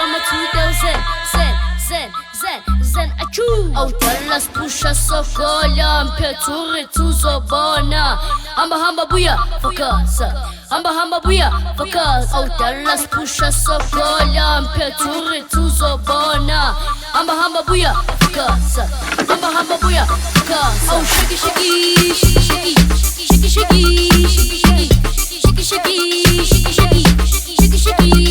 drama to del zen achoo. Autelas pusha sokola mpeturi tuzobona. Hamba buya focus. Hamba buya focus. Autelas pusha sokola mpeturi tuzobona. Hamba buya focus. Hamba buya focus. Oh shiki shiki shiki shiki shiki shiki shiki shiki shiki shiki shiki shiki shiki shiki.